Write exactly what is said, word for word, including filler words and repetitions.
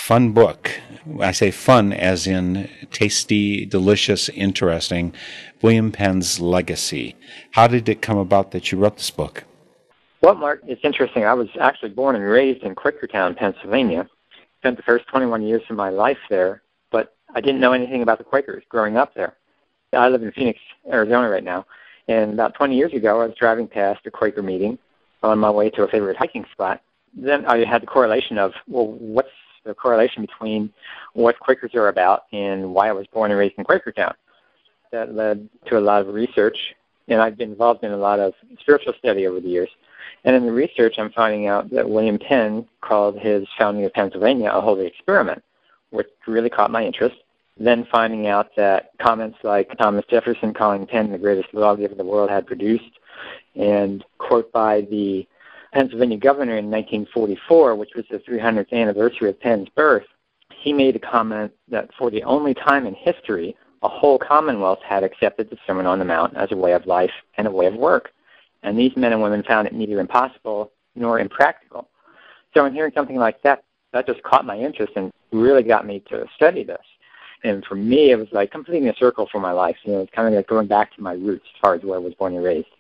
fun book. I say fun as in tasty, delicious, interesting, William Penn's Legacy. How did it come about that you wrote this book? Well, Mark, it's interesting. I was actually born and raised in Quakertown, Pennsylvania. Spent the first twenty-one years of my life there, but I didn't know anything about the Quakers growing up there. I live in Phoenix, Arizona right now, and about twenty years ago I was driving past a Quaker meeting on my way to a favorite hiking spot. Then I had the correlation of, well, what's the correlation between what Quakers are about and why I was born and raised in Quakertown? That led to a lot of research, and I've been involved in a lot of spiritual study over the years. And in the research, I'm finding out that William Penn called his founding of Pennsylvania a holy experiment, which really caught my interest. Then finding out that comments like Thomas Jefferson calling Penn the greatest lawgiver the world had produced, and quote by the Pennsylvania governor in nineteen forty-four, which was the three hundredth anniversary of Penn's birth, he made a comment that for the only time in history, a whole commonwealth had accepted the Sermon on the Mount as a way of life and a way of work. And these men and women found it neither impossible nor impractical. So in hearing something like that, that just caught my interest and really got me to study this. And for me, it was like completing a circle for my life. You know, it's kind of like going back to my roots as far as where I was born and raised.